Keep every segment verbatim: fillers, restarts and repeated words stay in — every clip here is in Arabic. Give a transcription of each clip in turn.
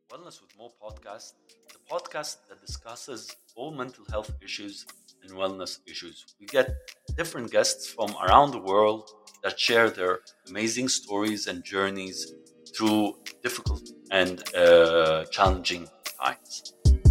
Wellness with Mo podcast, the podcast that discusses all mental health issues and wellness issues. We get different guests from around the world that share their amazing stories and journeys through difficult and uh, challenging times.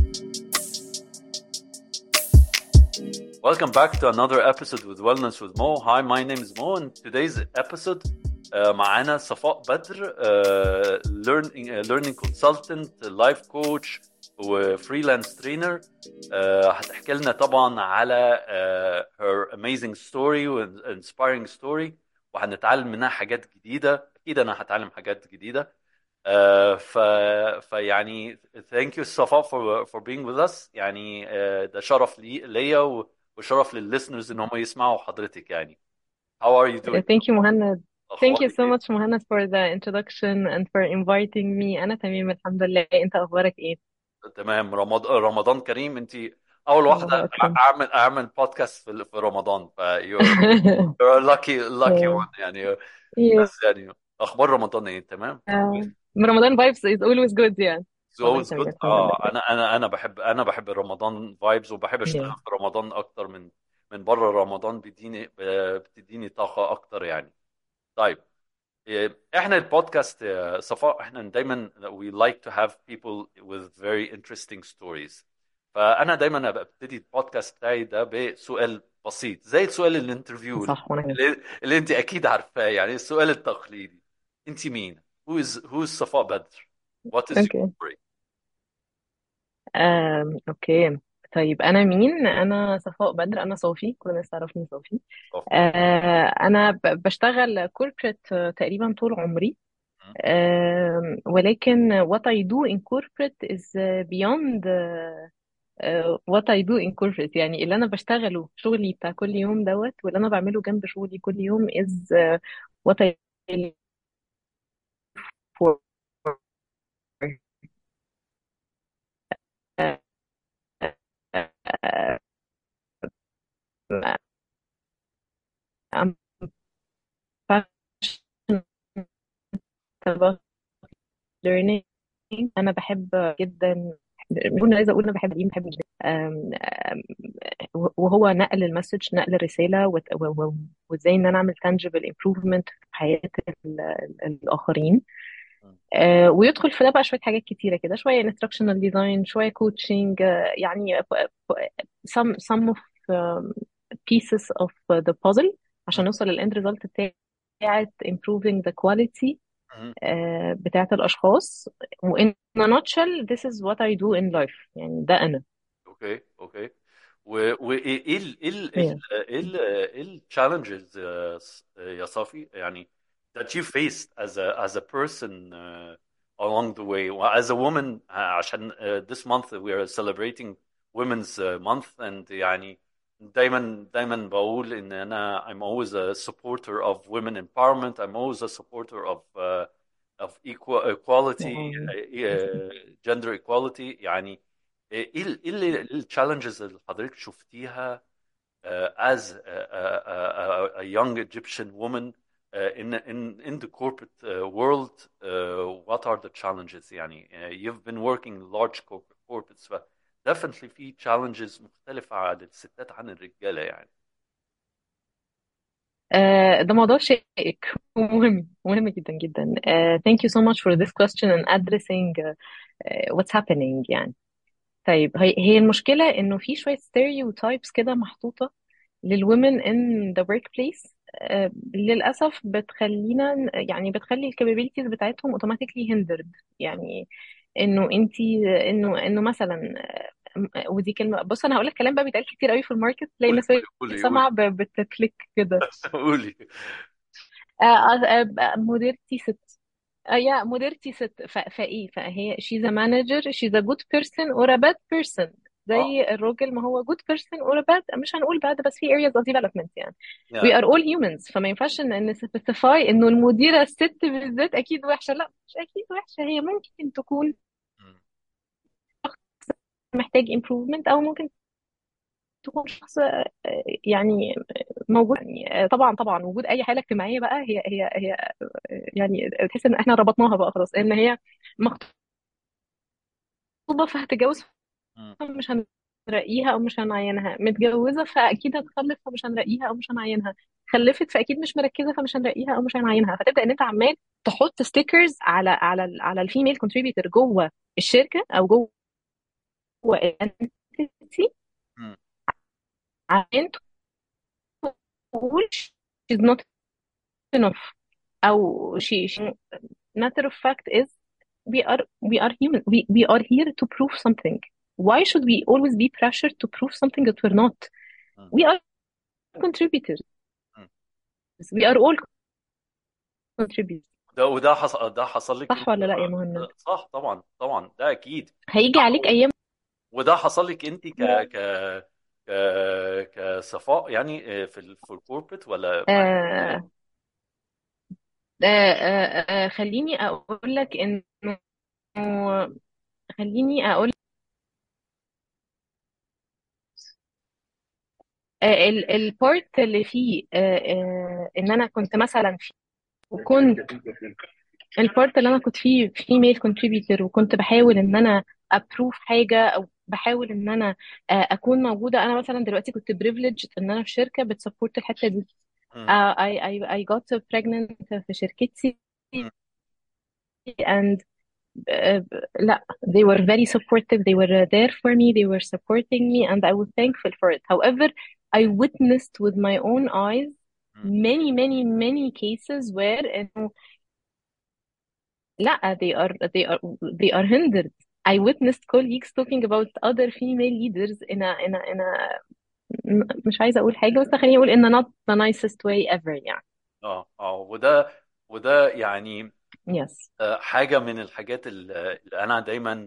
Welcome back to another episode with Wellness with Mo. Hi, my name is Mo, and today's episode uh, معانا صفاء بدر uh, learning uh, learning consultant, life coach وفريلانس ترينر. uh, هتحكي لنا طبعا على uh, her amazing story و inspiring story، وهنتعلم منها حاجات جديدة. أكيد أنا هتعلم حاجات جديدة. uh, ف فيعني thank you صفاء for for being with us. يعني uh, ده شرف لي ليا و وشرف للlisteners ان هم يسمعوا حضرتك يعني. How are you doing? Thank you, Muhammad. Thank you اخبارك so ايه؟ much, Muhammad, for the introduction and for inviting me. أنا تمام الحمد لله. أنت أخبارك إيه؟ تمام. رمضان رمضان كريم. انت اول واحده الله أكرم. اعمل اعمل بودكاست في في رمضان، ف you're you're a lucky lucky Yeah. one يعني. Yeah. بس يعني اخبار رمضان ايه؟ تمام. رمضان vibes is always good يعني. It's والله always تمام good. الحمد لله. اه انا انا انا بحب انا بحب رمضان فايبز، وبحب اشتغل Yeah. في رمضان اكتر من من بره رمضان. بيديني بتديني طاقه اكتر يعني. طيب، إيه، احنا البودكاست يا صفاء احنا دايما we like to have people with very interesting stories. فانا دايما ببتدي البودكاست بتاعي ده بسؤال بسيط زي سؤال الانترفيو صح وأنا كمان. اللي, اللي انت اكيد عارفاه، يعني السؤال التقليدي. انت مين؟ who is who is صفاء بدر? what is your Okay. story? um, Okay. طيب أنا مين؟ أنا صفاء بدر، أنا صوفي، كل الناس تعرفني صوفي. طب. آه، أنا ب- بشتغل corporate تقريبا طول عمري. م- Um, ولكن what I do in corporate is uh, beyond uh, uh, what I do in corporate. يعني اللي أنا بشتغله شغلي بتاع كل يوم دوت، واللي أنا بعمله جنب شغلي كل يوم is uh, what I live for. Uh, uh, I'm passionate about learning. أنا بحب جدا، مش عايزة أقول أنا بحب الدين، بحب جدا. أم- أم- وهو نقل المسج، نقل الرسالة، وت- و- و- وازاي ان انا اعمل tangible improvement في حياة ال- ال- الآخرين. م- آه، ويدخل في ده بقى شوية حاجات كتيرة كده، شوية instructional design، شوية coaching، آه، يعني ف- ف- some some of um, pieces of the puzzle عشان م- نوصل للend result بتاعت improving the quality م- آه، بتاعت الأشخاص. و in a nutshell this is what I do in life. يعني ده أنا. اوكي اوكي. وايه ايه ال ايه ال ايه Yeah. ال ايه ال ايه الchallenges يا ص- يا صافي يعني that you faced as a as a person uh, along the way as a woman. uh, عشان uh, this month we are celebrating women's uh, month, and يعني دايما دايما بقول ان انا I'm always a supporter of women empowerment. I'm always a supporter of uh, of equal equality, Yeah. uh, gender equality يعني. ايه ال- ايه اللي- إيه التشالنجز اللي حضرتك شفتيها uh, as a, a, a, a young Egyptian woman uh, in in in the corporate uh, world? uh, what are the challenges يعني? uh, you've been working in large corporate corporates, ف definitely في challenges مختلفة على الستات عن الرجالة يعني. آه، ده موضوع شائك ومهم، مهم جدا جدا. آه, thank you so much for this question and addressing uh, uh, what's happening يعني. طيب، هي هي المشكلة إنه في شوية stereotypes كده محطوطة للwomen in the workplace. آه للأسف بتخلينا، يعني بتخلي ال capabilities بتاعتهم automatically hindered. يعني إنه أنتي، إنه إنه مثلا، آه، ودي كلمة، بص أنا هقول لك كلام بقى بيتقال كتير قوي في الماركت، تلاقي قولي الناس وهي قولي قولي سامعة ب- بتكليك كده. قولي. آه، آه، آه، مديرتي ست. آه، يا مديرتي ست، ف- فايه فهي she's a manager she's a good person or a bad person. اه زي الراجل، ما هو good person or a bad، مش هنقول bad، بس في areas of development يعني. we يا are all humans، فما ينفعش ان ان specify انه المديرة الست بالذات اكيد وحشة. لا، مش اكيد وحشة، هي ممكن تكون محتاج improvement، او ممكن تكون شخص آه، يعني موجود. يعني آه، طبعا طبعا وجود اي حاله اجتماعيه بقى، هي هي هي آه، يعني تحس ان احنا ربطناها بقى خلاص، ان هي مخطوبة فهتتجوز مم. فمش هنرقيها او مش هنعينها، متجوزة فاكيد هتخلف فمش هنرقيها او مش هنعينها، خلفت فاكيد مش مركزة فمش هنرقيها او مش هنعينها. فتبدأ ان انت عمال تحط ستيكرز على على ال على الفيميل كونتريبيوتور جوه الشركة او جوه الانتيتي، مم. عشان تقول she's not enough او she, she matter of fact is we are we are human, we, we are here to prove something. Why should we always be pressured to prove something that we're not? مم. We are contributors, مم. we are all contributors. ده وده حصل ده حصل لك صح انت؟ ولا لا يا مهند؟ صح طبعا طبعا ده اكيد. هيجي عليك ايام. وده حصل لك انت ك ك ك كصفاء يعني آه، في ال... في الكوربريت ولا ما؟ آه آه آه آه خليني اقول لك انه خليني اقول آه البارت اللي فيه آه آه ان انا كنت مثلا فيه، وكنت البارت اللي انا كنت فيه فيميل كونتريبيتور، وكنت بحاول ان انا ابروف حاجه او بحاول ان انا آه، اكون موجوده. انا مثلا دلوقتي كنت بريفليج ان انا في شركه بتسبورت الحته دي. مم. آه، I I I got pregnant في شركتي مم. and uh, لا they were very supportive, they were there for me, they were supporting me and I was thankful for it. However, I witnessed with my own eyes مم. many many many cases where إنه لا they are they are they are hindered. I witnessed colleagues talking about other female leaders in a in a in a م- مش عايزة أقول حاجة بس خليني أقول in a not the nicest way ever يعني. اه اه وده وده يعني Yes. آه، حاجة من الحاجات ال- اللي أنا دايما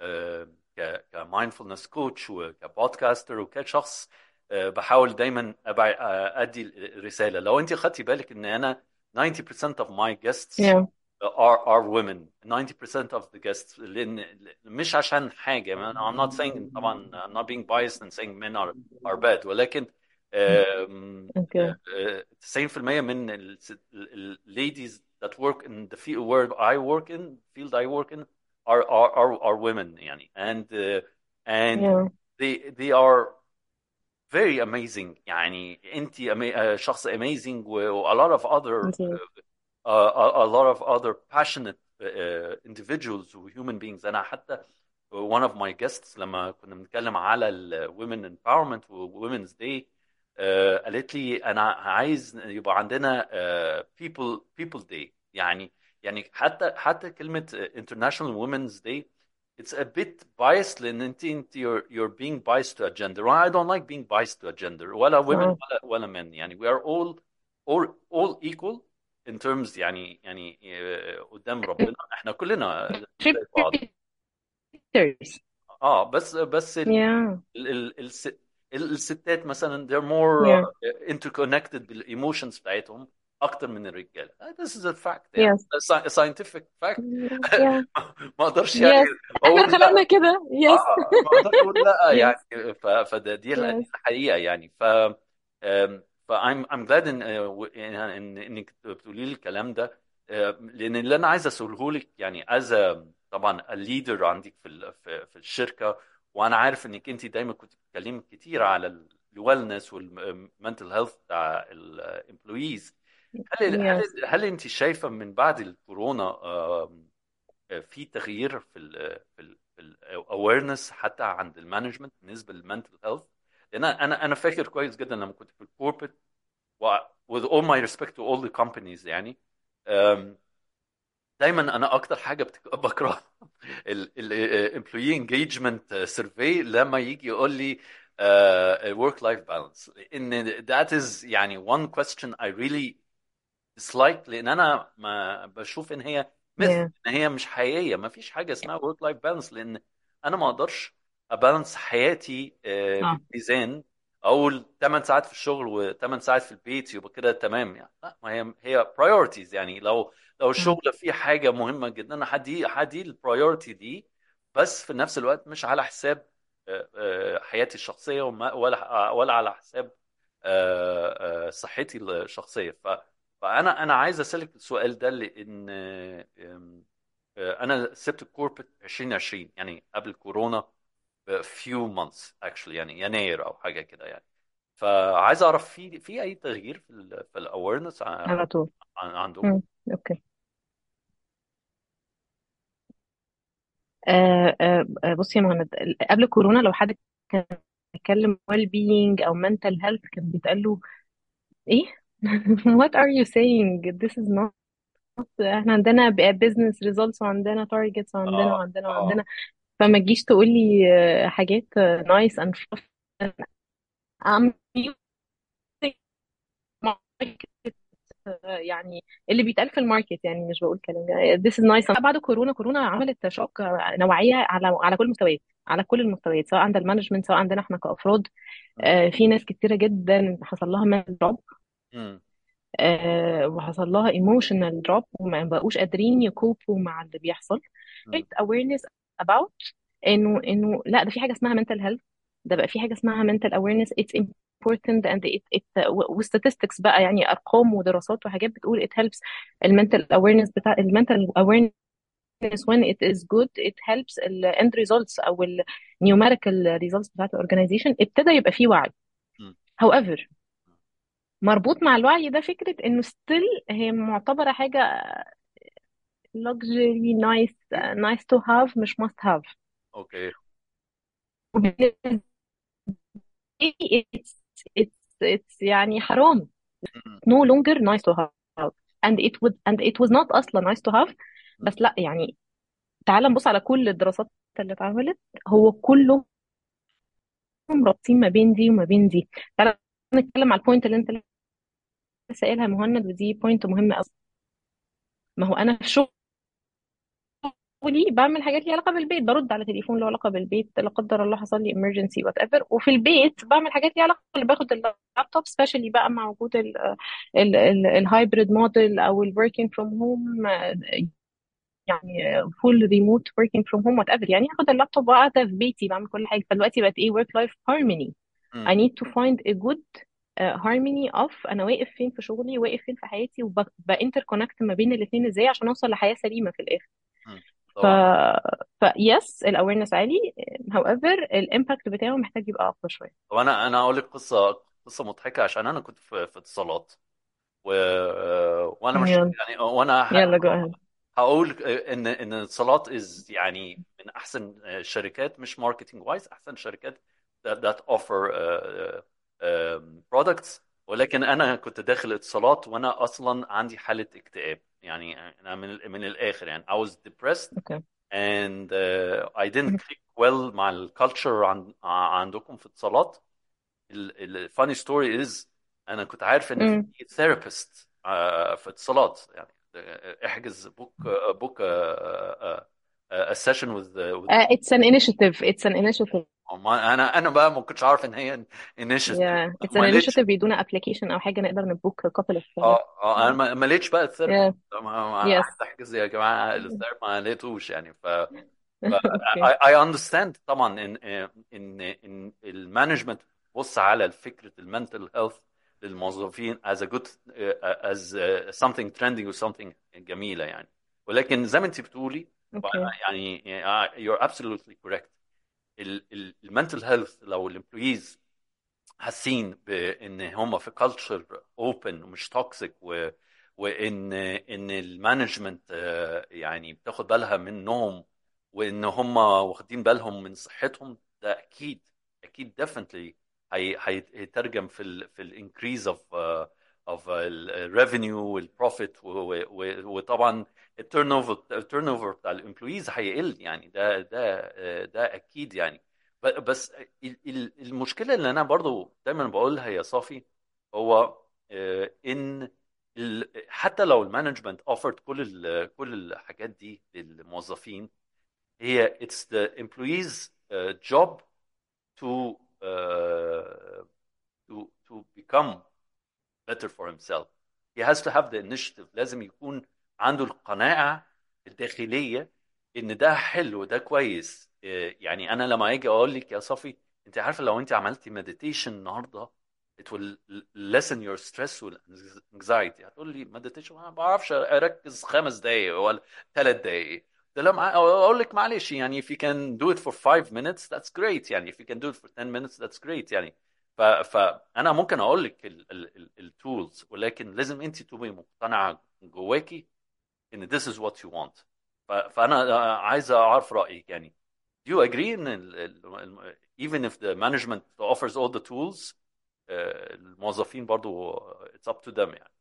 كمايندفولنس كوتش وكبودكاستر وكشخص آه، بحاول دايما أبع- آه، أدي الرسالة. لو أنت خدتي بالك إن أنا ninety percent of my guests Yeah. are are women. ninety percent of the guests لأن مش عشان حاجة. I'm not saying طبعا I'm not being biased and saying men are are bad ولكن آم، Okay. آه، تسعين في المية من ال ال- ladies that work in the field where I work in field I work in are are are, are women يعني and uh, and Yeah. they they are very amazing يعني انت ama- uh, شخص amazing و و a lot of other Indeed. uh, a, a lot of other passionate uh, individuals و human beings. انا حتى one of my guests لما كنا بنتكلم على ال women empowerment و women's day آه، قالت لي انا عايز يبقى عندنا آه، people people day يعني يعني حتى حتى كلمة آه، international women's day it's a bit biased لان انت انت you're you're being biased to a gender. I don't like being biased to a gender ولا women آه. ولا ولا men يعني we are all all all equal in terms يعني يعني آه، قدام ربنا احنا كلنا زي بعض. Contributors. اه بس بس ال Yeah. ال ال الس- ال- الستات مثلا they're more Yeah. uh, interconnected بالايموشنز بتاعتهم اكتر من الرجاله. Uh, this is a fact يعني Yes. a sci- a scientific fact. Yeah. ما اقدرش يعني Yes. احنا اقول اتخلقنا لا. كده. Yes. اه ما اقدرش اقول لا Yes. يعني ف- فده دي ال- دي Yes. الحقيقه يعني ف um, ف I'm I'm glad ان uh, ان ان انك بتقولي لي الكلام ده آه، لان اللي انا عايز اساله لك يعني as a طبعا a leader عندك في ال- في في الشركه. وانا عارف انك انت دايما كنت بتتكلمي كتير على الويلنس والمنتل هيلث بتاع الامبلويز. هل هل Yes. هل انت شايفه من بعد الكورونا آم، في تغيير في ال في ال في الاويرنس حتى عند المانجمنت بالنسبه للمنتل هيلث؟ لان انا انا فاكر كويس جدا لما كنت في الكوربريت with all my respect to all the companies يعني آم، دايما انا اكتر حاجه بتك- بكره الامبلوي انجيجمنت سيرفي لما يجي يقول لي ورك لايف بالانس ان that is يعني one question I really dislike لان انا ما بشوف ان هي مثل Yeah. ان هي مش حقيقيه. ما فيش حاجه اسمها work life balance لان انا ما اقدرش ابالانس حياتي آه، صح. بالميزان اقول ثماني ساعات في الشغل و8 ساعات في البيت يبقى كده تمام يعني. لا ما هي هي priorities يعني لو لو صح. الشغل فيه حاجه مهمه جدا انا هدي هدي البرايورتي دي بس في نفس الوقت مش على حساب آه، آه، حياتي الشخصيه وما ولا ولا على حساب آه، آه، صحتي الشخصيه. ف فانا انا عايز اسالك السؤال ده لان آم، انا سبت الكوربريت ألفين وعشرين يعني قبل كورونا ب few months actually يعني يناير او حاجه كده يعني. فعايز اعرف في في اي تغيير في ال في الاويرنس على طول. عندكم؟ مم. اوكي. آه آه آه، بصي يا مهند، قبل كورونا لو حد كان بيتكلم well being او mental health كان بيتقال له ايه؟ what are you saying, this is not. احنا عندنا ب- business results وعندنا targets وعندنا اه وعندنا اه. وعندنا. فما تجيش تقول لي آه، حاجات آه، nice and fluff. I'm using market، آه، يعني اللي بيتقال في الماركت، يعني مش بقول كلام this is nice. بعد كورونا، كورونا عملت شوك نوعية على على كل المستويات، على كل المستويات، سواء عند المانجمنت سواء عندنا احنا كأفراد. مم. آه، في ناس كتيرة جدا حصل لها mental drop، مم. آه، وحصل لها emotional drop وما بقوش قادرين يكوبوا مع اللي بيحصل. مم. create awareness about انه انه لا، ده في حاجة اسمها mental health. ده بقى في حاجة اسمها mental awareness. it's important and it, it و statistics بقى، يعني ارقام ودراسات وحاجات بتقول it helps المنتال awareness بتاع المنتال awareness. when it is good it helps ال end results او ال numerical results بتاعت الاورجنايزيشن. ابتدى يبقى فيه وعي. مم. however، مربوط مع الوعي ده فكرة انه still هي معتبرة حاجة luxury nice nice to have مش must have. اوكي. وبالنسبة لي it's it's it's يعني حرام. مم. no longer nice to have and it would and it was not أصلا nice to have. مم. بس لا يعني، تعال نبص على كل الدراسات اللي اتعملت، هو كلهم رابطين ما بين دي وما بين دي. تعال نتكلم على البوينت اللي انت لسه قايلها يا مهند، ودي بوينت مهمة قوي. ما هو انا في شغلي بعمل حاجات ليها علاقه بالبيت، برد على تليفون له علاقه بالبيت، لا قدر الله حصل لي emergency وات ايفر. وفي البيت بعمل حاجات ليها علاقه، اللي باخد اللابتوب سبيشالي بقى مع وجود الهايبريد موديل او الوركينج فروم هوم، يعني فول ريموت وركينج فروم هوم وات ايفر. يعني اخد اللابتوب وقاعده في بيتي بعمل كل حاجه. فدلوقتي بقت ايه؟ work life harmony. I مم. need to find a good uh, harmony of انا واقف فين في شغلي، واقف فين في حياتي، وبانتر كونكت ما بين الاثنين ازاي عشان اوصل لحياه سليمه في الاخر. مم. ف طبعا. ف yes الاويرنس عالي. however الامباكت بتاعه محتاج يبقى اقوى شويه. طب انا انا اقول لك قصه قصه مضحكه عشان انا كنت في في اتصالات و... وانا مش يلا يعني وانا يلا جو اهيد. هقول ان ان اتصالات از يعني من احسن الشركات، مش ماركتنج وايز، احسن شركات that, that offer uh, um, products. ولكن انا كنت داخل اتصالات وانا اصلا عندي حالة اكتئاب، يعني انا من من الاخر يعني I was depressed اوكي. and uh, I didn't click well مع الكالتشر عن, عندكم في اتصالات. الفاني ستوري از انا كنت عارف ان في امم ثيرابيست في اتصالات يعني احجز بوك بوك a session with with uh, it's an initiative it's an initiative. ما انا انا بقى ما كنتش عارف ان هي initiative. yeah it's an ما لقيتش. initiative بيدونا application او حاجه نقدر نبوك couple of uh, اه اه انا ما ما لقيتش بقى الثيرابيست. yeah ما ما- انا yes. عايز احجز يا جماعه الثيرابيست ما لقيتوش يعني. ف ف اوكي. I, I understand طبعا ان ان ان المانجمنت بص على فكره المنتل هيلث للموظفين as a good uh, as uh, something trending or something جميله يعني. ولكن زي ما انت بتقولي اوكي. يعني uh, you're absolutely correct. المنتل هيلث لو الامبلويز حاسين بان هم في كلتشر اوبن ومش توكسيك و... وان ان المانجمنت يعني بتاخد بالها منهم وان هم واخدين بالهم من صحتهم، ده اكيد اكيد definitely هي هيترجم في ال في الانكريز اوف اوف الريفينيو والبروفيت، وطبعا التيرن اوفر التيرن اوفر بتاع الامبلويز هيقل يعني. ده ده ده اكيد يعني. ب- بس ال- ال- المشكله اللي انا برضو دايما بقولها يا صافي هو آه، ان ال- حتى لو المانجمنت اوفرد كل ال- كل الحاجات دي للموظفين، هي it's the employees uh, job to uh, to to become better for himself. He has to have the initiative. لازم يكون عنده القناعة الداخلية ان ده حلو ده كويس. إيه، يعني انا لما اجي اقول لك يا صفي انت عارفه لو انت عملتي مديتيشن النهارده it will lessen your stress والanxiety، هتقول لي مديتيشن انا ما بعرفش اركز خمس دقايق ولا ثلاث دقايق. قلت لها مع... اقول لك معلش يعني if you can do it for five minutes that's great يعني if you can do it for ten minutes that's great يعني. ف... فانا ممكن اقول لك التولز، ولكن لازم انت تبقي مقتنعه جواكي ان this is what you want. ف... فانا عايز اعرف رايك يعني. do you agree ان ال... ال... even if the management offers all the tools آه، الموظفين برضو it's up to them يعني.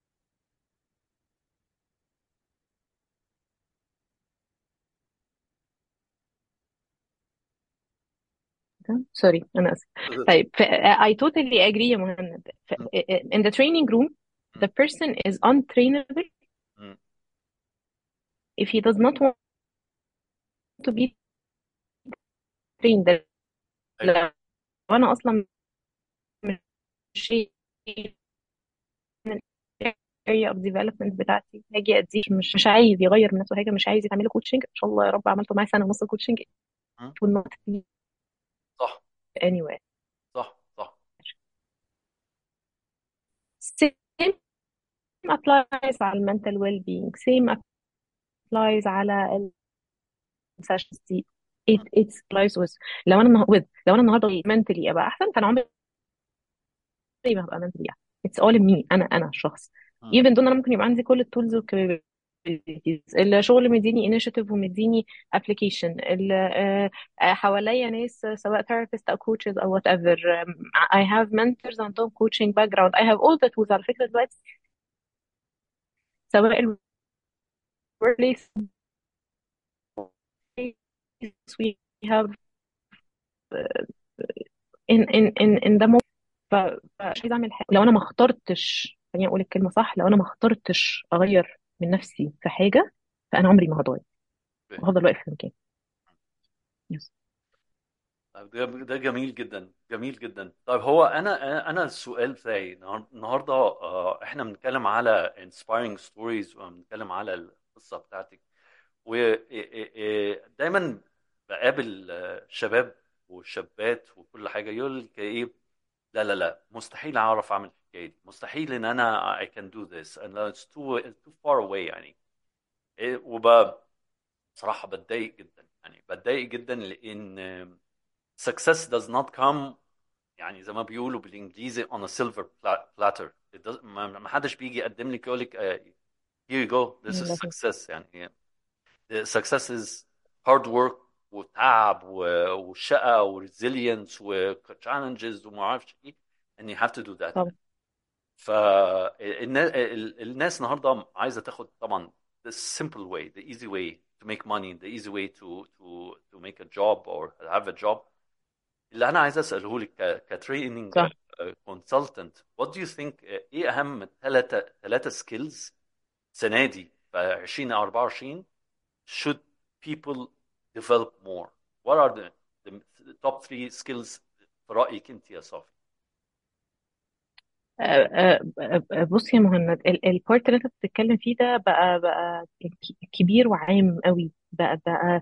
سوري انا اسف. طيب ف- I totally agree يا مهند. ف- in the training room the person is untrainable if he does not want to be trained. ايوه. لو انا اصلا مش شيء من area of development بتاعتي، هاجي اديه مش مش عايز يغير من نفسه حاجه، مش عايز يتعمل له كوتشنج، ان شاء الله يا رب عملته معاه سنه ونص كوتشنج مم. it will not be صح anywhere. صح صح. same applies على mental well being, same applies على السيشنز دي. it it applies with لو انا النه- with لو انا النهارده mentally ابقى احسن، فانا عمري ما هبقى mentally احسن. it's all in me، انا انا الشخص. مم. even though انا ممكن يبقى عندي كل التولز والكابابيلتيز، الشغل مديني initiative ومديني application، ال- آه، آه، حواليا ناس آه، سواء therapists او coaches او whatever. um, I have mentors عندهم coaching background. I have all the tools على فكرة دلوقتي، سواء ال workplace we have uh, in in in in the moment. ف- فمش عايزه اعمل حاجه لو انا ما اخترتش، خليني اقول الكلمه صح، لو انا ما اخترتش اغير من نفسي في حاجه، فانا عمري ما هتغير وهفضل واقف في مكاني. يس. طيب ده ده جميل جدا جميل جدا. طيب هو انا انا أنا السؤال بتاعي النهار- النهارده آه، احنا بنتكلم على inspiring stories وبنتكلم على القصه بتاعتك، ودايما بقابل آه، شباب وشابات وكل حاجه يقول لك ايه، لا لا لا مستحيل اعرف اعمل الحكايه دي، مستحيل ان انا I can do this and it's too it's too far away يعني. إيه، وب بصراحه بتضايق جدا يعني بتضايق جدا لان success does not come يعني زي ما بيقولوا بالانجليزي on a silver pla- platter. It does- ما ما حدش بيجي يقدم لك يقول لك uh, here you go this is لازم. success يعني. The success is hard work وتعب و- وشقة و resilience و challenges وما اعرفش ايه and you have to do that طبعا. يعني. فالناس النهارده عايزه تاخد طبعا the simple way the easy way to make money the easy way to to to make a job or have a job. اللي انا عايز اساله لك ك كتريننج صح. كونسلتنت what do you think آه، ايه اهم ثلاثه ثلاثه سكيلز السنه دي في ألفين وأربعة وعشرين should people develop more. What are the, the top three skills في رايك انت يا صافي؟ آه، آه، آه، بص يا مهند، البارت اللي انت بتتكلم فيه ده بقى بقى ك- كبير وعام قوي. بقى بقى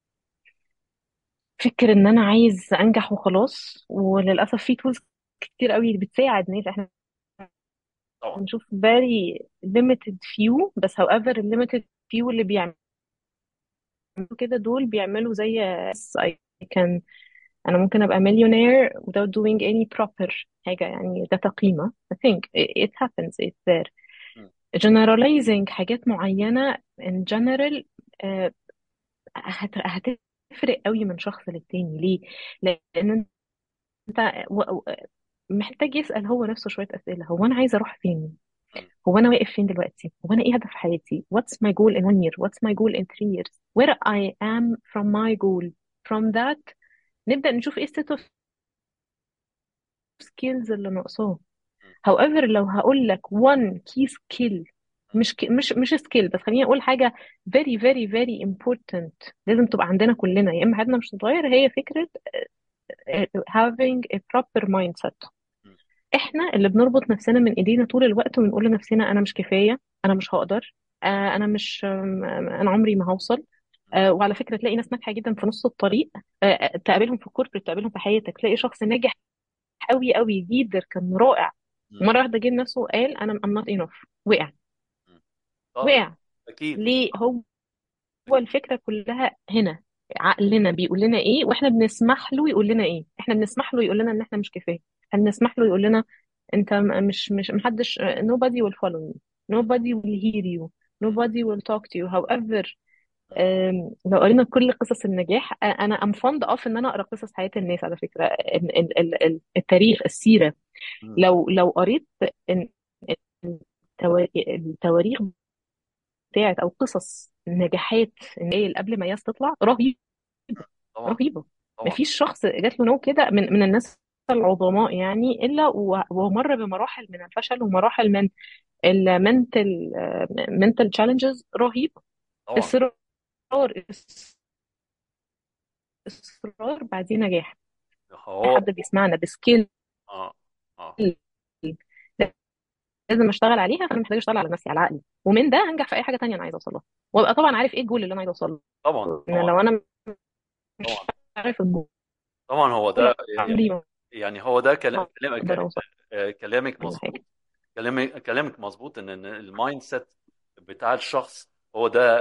فكر ان انا عايز انجح وخلاص، وللاسف في تولز كتير قوي بتساعد ناس. احنا طبعا. بنشوف very limited few، بس however ال limited few اللي بيعملوا كده دول بيعملوا زي yes, I can انا ممكن ابقى millionaire without doing any proper حاجة يعني ذات قيمة. I think it, it happens it's there. مم. generalizing حاجات معينة in general آه، هت- هتفرق قوي من شخص للتاني. ليه؟ لان انت و- و- محتاج يسأل هو نفسه شوية أسئلة. هو أنا عايزة أروح فين؟ مم. هو أنا واقف فين دلوقتي؟ هو أنا إيه هدف حياتي؟ What's my goal in one year? What's my goal in three years? Where I am from my goal. From that نبدأ نشوف إيه set of skills اللي ناقصاه. مم. however لو هقول لك one key skill، مم. مش ك... مش مش skill بس، خليني أقول حاجة very very very important لازم تبقى عندنا كلنا يا إما حياتنا مش هتتغير، هي فكرة آه، having a proper mindset. مم. احنا اللي بنربط نفسنا من ايدينا طول الوقت وبنقول لنفسنا انا مش كفايه، انا مش هقدر، آه، انا مش آم، انا عمري ما هوصل. آه، وعلى فكره تلاقي ناس ناجحه جدا في نص الطريق. آه، تقابلهم في الكوربريت، تقابلهم في حياتك، تلاقي شخص ناجح قوي قوي ليدر كان رائع، مم. مره واحده جه نفسه وقال انا I'm not enough. وقع. مم. طبعا. وقع. اكيد. ليه؟ هو هو الفكرة كلها هنا، عقلنا بيقول لنا ايه واحنا بنسمح له يقول لنا ايه. احنا بنسمح له يقول لنا ان احنا مش كفاية. احنا بنسمح له يقول لنا انت م- مش مش محدش. nobody will follow you. nobody will hear you. nobody will talk to you. however أم، لو قرينا كل قصص النجاح، أ- انا ام فond اوف ان انا اقرا قصص حياة الناس. على فكرة ال- ال- ال- ال- التاريخ، السيرة، لو لو قريت إن- التوا- التواريخ بتاعت او قصص النجاحات اللي قبل ما ياس تطلع رهيبة. طبعا رهيبة. طبعا. مفيش شخص جات له نوع كده من من الناس العظماء يعني الا و- ومر بمراحل من الفشل ومراحل من المنتل منتل تشالنجز رهيبة. طبعا اصرار، اصرار بعدين نجاح. اي هو حد بيسمعنا بسكيل اه اه لازم اشتغل عليها، فانا محتاجه اشتغل على نفسي، على عقلي، ومن ده هنجح في اي حاجه تانية انا عايزه اوصل لها. وابقى طبعا عارف ايه الجول اللي انا عايزه اوصل له. طبعا ان طبعا لو انا مش طبعا عارف الجول طبعا. هو ده عمري ما يعني هو ده كلام- اقدر كلامك. اوصل آه، كلامك لحاجه. مظبوط. كلامك كلامك مظبوط ان إن المايند سيت بتاع الشخص هو ده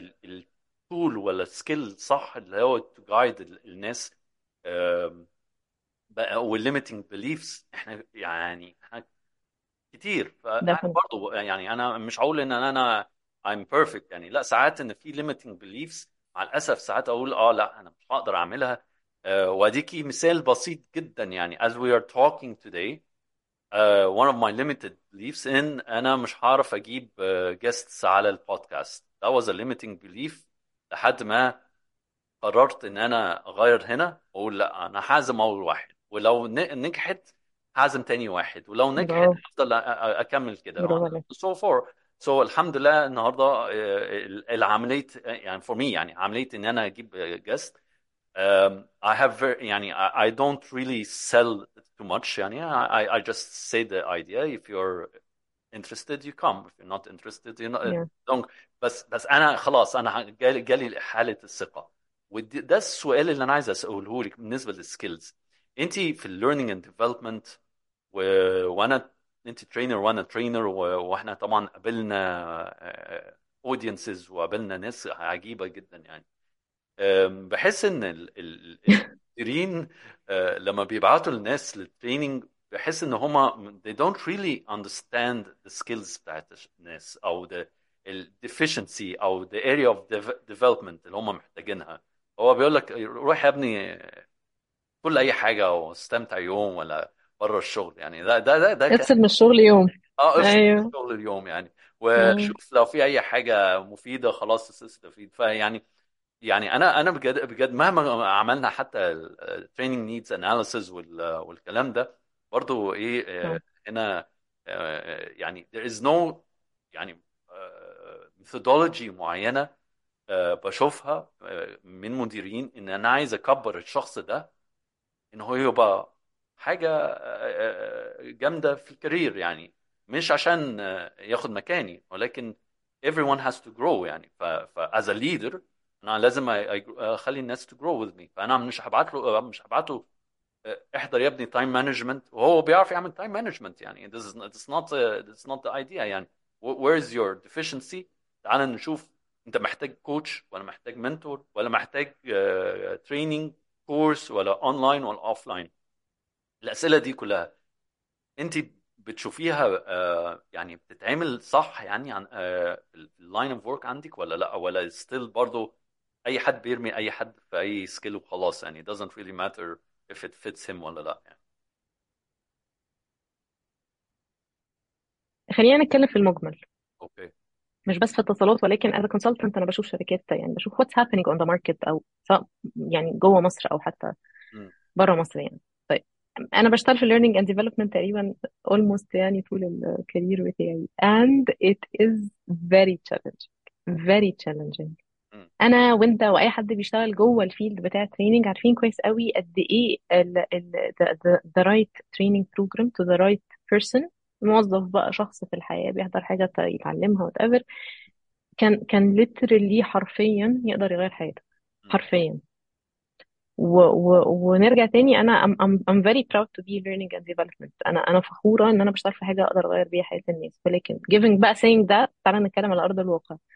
التول ولا السكيل صح اللي هو تو جايد الناس. آم، بقى والليميتنج بيليفز احنا يعني احنا كتير، ده فاحنا فن. برضو يعني انا مش هقول ان انا I'm perfect يعني، لا ساعات ان في limiting beliefs مع الاسف ساعات اقول اه لا انا مش هقدر اعملها. آه، واديكي مثال بسيط جدا يعني as we are talking today. uh, one of my limited beliefs in انا مش هعرف اجيب uh, guests على البودكاست. that was a limiting belief لحد ما قررت ان انا اغير هنا واقول لا انا هعزم اول واحد، ولو ن- نجحت هعزم تاني واحد، ولو نجحت برافو. افضل أ- أ- اكمل كده برافو عليك. so far. so الحمد لله النهارده آه، العمليه يعني for me يعني عمليه ان انا اجيب جست. um, I have very, يعني I, I don't really sell too much يعني I, I just say the idea. If you're interested you come, if you're not interested you not, yeah. don't. بس بس انا خلاص انا جالي جالي حاله الثقه. وده السؤال اللي انا عايز اساله لك بالنسبه للسكيلز. انت في الليرنينج اند ديفلوبمنت و... وانا انت ترينر وانا ترينر و... واحنا طبعا قابلنا اودينسز وقابلنا ناس عجيبه جدا يعني. أم، بحس ان ال- ال- المديرين أه، لما بيبعتوا الناس للتريننج بحس ان هما they don't really understand the skills بتاعت الناس او the ال deficiency او the area of dev- development اللي هما محتاجينها. هو بيقول لك روح يا ابني كل اي حاجه واستمتع يوم ولا بره الشغل يعني. ده ده ده ده افصل من الشغل يوم. اه افصل من ايوه. الشغل اليوم يعني. آه. وشوف لو في اي حاجه مفيده خلاص استفيد. فيعني يعني انا انا بجد بجد مهما عملنا حتى التريننج نيدز اناليسز والكلام ده برضو ايه آه. آه، هنا آه، يعني there is no يعني ميثودولوجي معينه آه، بشوفها آه، من مديرين ان انا عايز اكبر الشخص ده ان هو يبقى حاجه آه، آه، جامده في الكارير يعني. مش عشان آه، ياخد مكاني ولكن everyone has to grow يعني. ف, ف as a leader انا لازم أ- أ- اخلي الناس to grow with me. فانا مش هبعت له مش هبعته آه، احضر يا ابني تايم مانجمنت وهو بيعرف يعمل تايم مانجمنت يعني. this is this is not uh, this is not the idea يعني. Wh- where is your deficiency. تعال نشوف انت محتاج كوتش ولا محتاج منتور ولا محتاج تريننج كورس ولا اونلاين ولا اوفلاين. الاسئله دي كلها انت بتشوفيها آه، يعني بتتعمل صح يعني عن آه، في اللاين اوف ورك عندك ولا لا، ولا ستيل برضو اي حد بيرمي اي حد في اي سكيل وخلاص يعني doesn't really matter if it fits him ولا لا يعني. خلينا نتكلم في المجمل، اوكي. مش بس في اتصالات، ولكن as a consultant انا بشوف شركات، يعني بشوف what's happening on the market، او سواء يعني جوه مصر او حتى امم بره مصر يعني. طيب، انا بشتغل في learning and development تقريبا almost يعني طول الكارير بتاعي and it is very challenging. very challenging. امم انا وانت واي حد بيشتغل جوه الفيلد بتاع التريننج عارفين كويس قوي قد ايه ال ال the, the, the right training program to the right person. موظف بقى، شخص في الحياة بيحضر حاجة يتعلمها whatever، كان كان literally حرفيا يقدر يغير حياته. حرفيا. و و ونرجع تاني، انا I'm, I'm, I'm very proud to be learning and development. انا انا فخورة ان انا بشتغل في حاجة اقدر اغير بيها حياة الناس، ولكن giving بقى saying ده، تعالى نتكلم على ارض الواقع.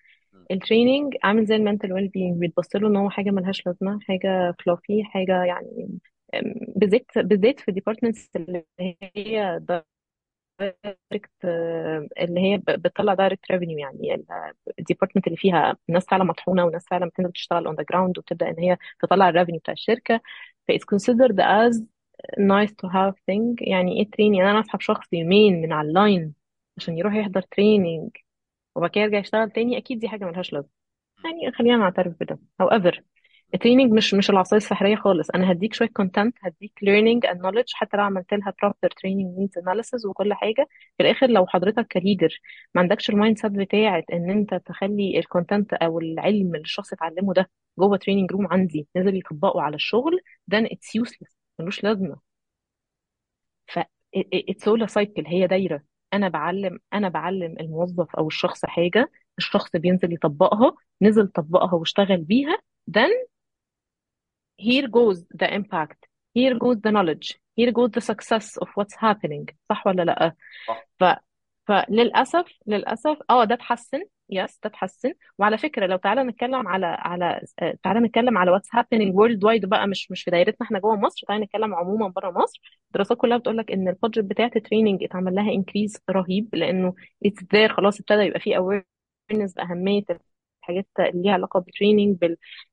التريننج عامل زي المنتل ويل بينج، بيتبص له ان هو حاجه ملهاش لازمه، حاجه فلافي، حاجه يعني أم، بالذات بالذات في الديبارتمنتس اللي هي دايركت، اللي هي ب- بتطلع دايركت ريفينيو، يعني الديبارتمنت اللي فيها ناس فعلا مطحونه وناس فعلا بتنزل تشتغل اون ذا جراوند وتبدا ان هي تطلع الريفينيو بتاع الشركه. ف it's considered as nice to have thing. يعني ايه تريننج؟ يعني انا اسحب شخص يومين من على اللاين مم. عشان يروح يحضر تريننج وبعد كده يرجع يشتغل تاني؟ اكيد دي حاجه ملهاش لازمه. مم. يعني خلينا نعترف بده. however التريننج مش مش العصايه السحريه خالص. انا هديك شويه كونتنت، هديك learning and knowledge، حتى لو عملت لها proper training needs analysis وكل حاجه. في الاخر لو حضرتك كليدر ما عندكش المايند سيت بتاعت ان انت تخلي الكونتنت او العلم اللي الشخص اتعلمه ده جوه تريننج روم عندي نزل يطبقه على الشغل، then it's useless، ملوش لازمه. ف it's all a cycle، هي دايره. انا بعلم انا بعلم الموظف او الشخص حاجه، الشخص بينزل يطبقها، نزل طبقها واشتغل بيها، then here goes the impact, here goes the knowledge, here goes the success of what's happening. صح ولا لا؟ صح. ف فللاسف للاسف اه ده اتحسن. يس ده اتحسن. وعلى فكره لو تعالى نتكلم على على آه، تعالى نتكلم على واتس هابينج وورلد وايد بقى، مش مش في دايرتنا احنا جوه مصر، تعالى نتكلم عموما بره مصر. الدراسات كلها بتقول لك ان البادجت بتاعت التريننج اتعمل لها انكريز رهيب، لانه اتس ذير خلاص، ابتدى يبقى فيه awareness باهميه الحاجات اللي ليها علاقه بالتريننج، بال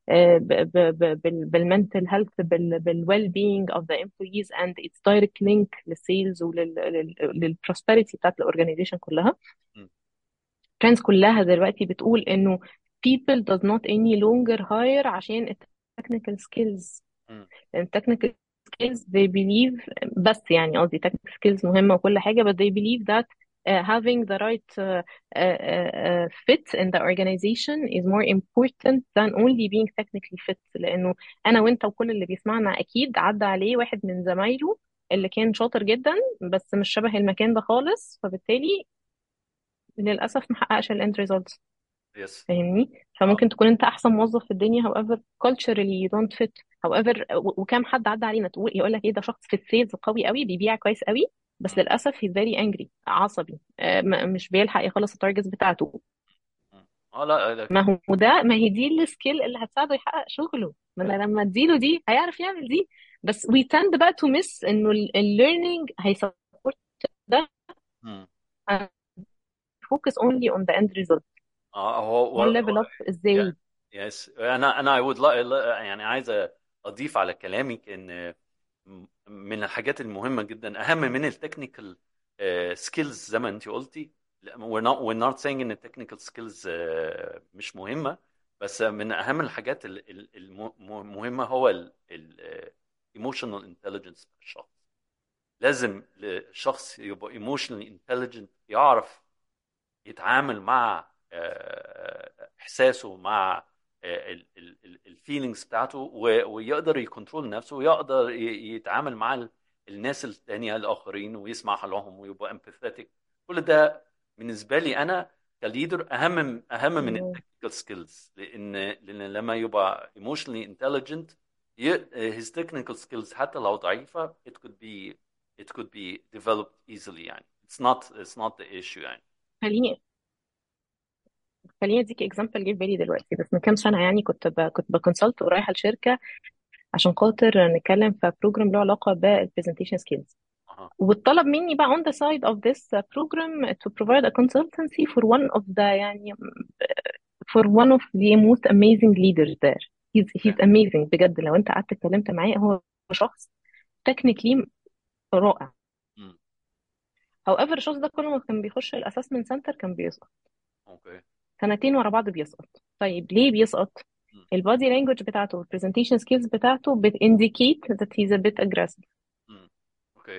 بالمنتل هيلث، بالويل بينج اوف ذا امبلويز اند اتس دايركت لينك للسيلز وللبروسبريتي بتاعت الاورجانيزيشن كلها. مم. trends كلها دلوقتي بتقول انه people does not any longer hire عشان ال technical skills. مم. ال technical skills they believe، بس يعني قصدي technical skills مهمة وكل حاجة، but they believe that uh, having the right uh, uh, uh, fit in the organization is more important than only being technically fit. لأنه أنا وأنت وكل اللي بيسمعنا أكيد عدى عليه واحد من زمايله اللي كان شاطر جدا بس مش شبه المكان ده خالص، فبالتالي للأسف محققش ال end results. يس. فاهمني؟ اه. فممكن تكون انت احسن موظف في الدنيا however culturally you don't fit. however و- وكام حد عدى علينا تقول يقول لك ايه ده شخص في السيلز قوي قوي بيبيع كويس قوي، بس مم. للاسف he's very angry، عصبي، آه، م- مش بيلحق يخلص التارجتس بتاعته. مم. اه لا ما لكن. هو ده، ما هي دي السكيل اللي هتساعده يحقق شغله. ما انا لما اديله دي هيعرف يعمل دي. بس we tend بقى to miss انه الليرنينج هيسبورت ده مم. and focus only on the end result. اه هو هنليفل اب يا- ازاي؟ يس، انا انا I would like يعني عايز اضيف على كلامك ان من الحاجات المهمه جدا اهم من التكنيكال سكيلز زي ما انت قلتي. لا، we're not we're not saying ان التكنيكال سكيلز مش مهمه، بس من اهم الحاجات ال- ال- الم- المهمه هو الايموشنال انتليجنس بتاع الشخص. لازم الشخص يبقى ايموشنال انتليجنت، يعرف يتعامل مع آه، احساسه، مع الفيلينجز بتاعته، و- ويقدر يكنترول نفسه، ويقدر ي- يتعامل مع ال- الناس التانية الآخرين ويسمع لهم ويبقى امباثيتك. كل ده بالنسبة لي أنا كليدر أهم أهم من التكنيكال سكيلز، لأن لأن لما يبقى emotionally intelligent ي- his technical skills حتى لو ضعيفة it could be it could be developed easily يعني. it's not it's not the issue يعني. خليني خليني اديك اكزامبل جه في بالي دلوقتي. بس من كام سنه يعني كنت ب... كنت بكونسلت ورايحه لشركه عشان خاطر نتكلم في بروجرام له علاقه بالبرزنتيشن سكيلز. أها. والطلب مني بقى on the side of this program to provide a consultancy for one of the يعني for one of the most amazing leaders there. he's he's amazing بجد. لو انت قعدت اتكلمت معاه هو شخص technically رائع. مم. however الشخص ده كل ما كان بيخش الاسسمنت سنتر كان بيسقط اوكي. سنتين ورا بعض بيسقط. طيب ليه بيسقط؟ مم. البادي لانجوج بتاعته والبرزنتيشن سكيلز بتاعته بتindicate that he's a bit aggressive. مم. اوكي.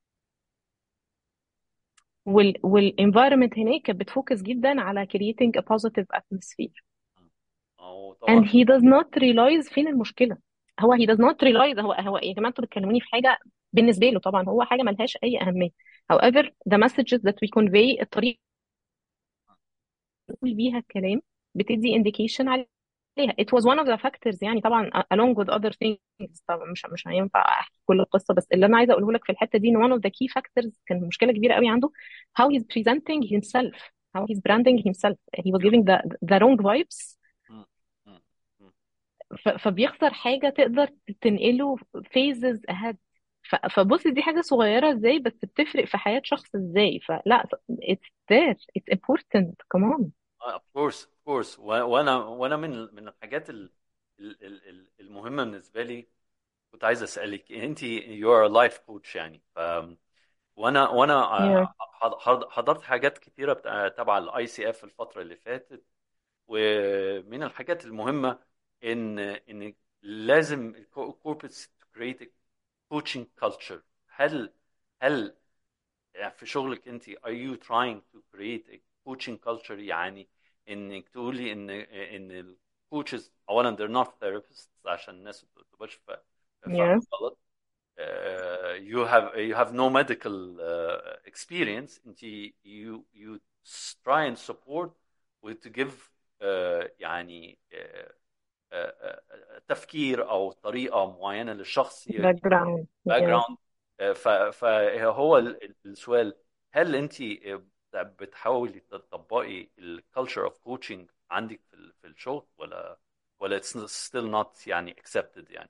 وال والenvironment هناك كانت بتفوكس جدا على creating a positive atmosphere مم. او and طبعا. he does not realize فين المشكلة. هو he does not realize هو هو يا جماعة انتوا بتكلموني في حاجة بالنسبة له طبعا هو حاجة ملهاش أي أهمية. however the messages that we convey، الطريقة اللي بنقول بيها الكلام بتدي indication عليها. it was one of the factors يعني طبعا along with other things. طبعا مش مش هينفع احكي كل القصه، بس اللي انا عايزه اقوله لك في الحته دي ان one of the key factors كان مشكله كبيره قوي عنده how he's presenting himself. how he's branding himself. He was giving the the wrong vibes. مم. مم. مم. ف- فبيخسر حاجة تقدر تنقله phases ahead. ف- فبص دي حاجة صغيرة ازاي بس بتفرق في حياة شخص ازاي. فلا it's there, it's important, come on. اوف كورس اوف كورس. وانا وانا من من الحاجات ال- ال- ال- ال- المهمه بالنسبه لي، كنت عايز اسالك انت يور لايف كوتش يعني. ف وانا وانا Yeah. آه، حض- حضرت حاجات كتيره بتاع- تبع الاي سي اف الفتره اللي فاتت. ومن الحاجات المهمه ان ان لازم الكوربريتس كريت كوتشنج كلتشر. هل هل يعني في شغلك انت are you trying to create a coaching culture؟ يعني انك تقولي ان ان الكوتشز اولا they're not therapists عشان الناس ما تبقاش فا- فاهمه Yes. غلط. Uh, you have you have no medical uh, experience. انت you you try and support with to give uh, يعني uh, uh, uh, تفكير او طريقه معينه للشخص Background. باك Yes. جراوند. فهو ال- السؤال، هل انت بتحاولي تطبقي الكالتشر اوف كوتشنج عندك في ال- في الشغل، ولا ولا it's still not يعني accepted يعني؟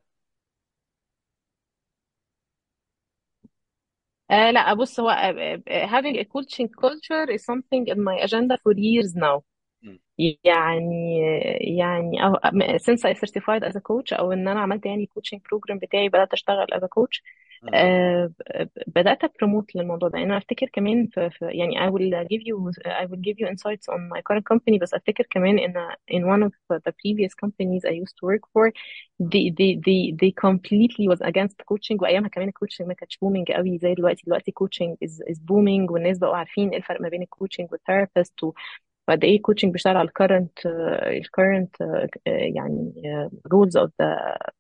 آه لا بص هو آه، آه، having a coaching culture is something in my agenda for years now. مم. يعني يعني أو since I certified as a coach او ان انا عملت يعني coaching program بتاعي بدأت اشتغل as a coach. مم. آه، بدأت أبروموت للموضوع ده. يعني أنا أفتكر كمان في, في يعني I will give you I will give you insights on my current company. بس أفتكر كمان إن in one of the previous companies I used to work for they they they they completely was against coaching. وأيامها كمان الكوتشنج ما كانتش booming قوي زي دلوقتي. دلوقتي coaching is is booming والناس بقوا عارفين إيه الفرق ما بين الكوتشنج والثيرابيست وقد إيه الكوتشنج بيشتغل على ال current uh, ال current uh, يعني uh, goals of the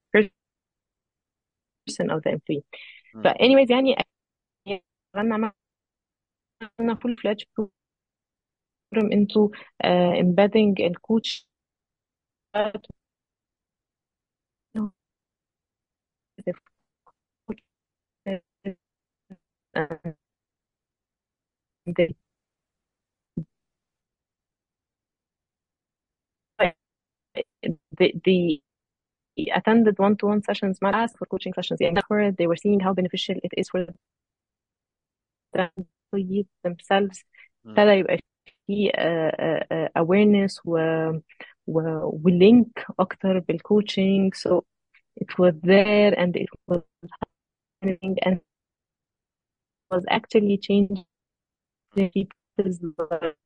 person of the employee. ف مم. anyways يعني عملنا عملنا full fledged program into uh, embedding الكوتش they, they attended one-to-one sessions مع asked for coaching sessions. يعني afterward they were seeing how beneficial it is for the employees themselves. مم. ابتدى يبقى في uh, uh, uh, awareness و و ولينك أكتر بالcoaching. So it was there and it was happening and was actually changing people's lives.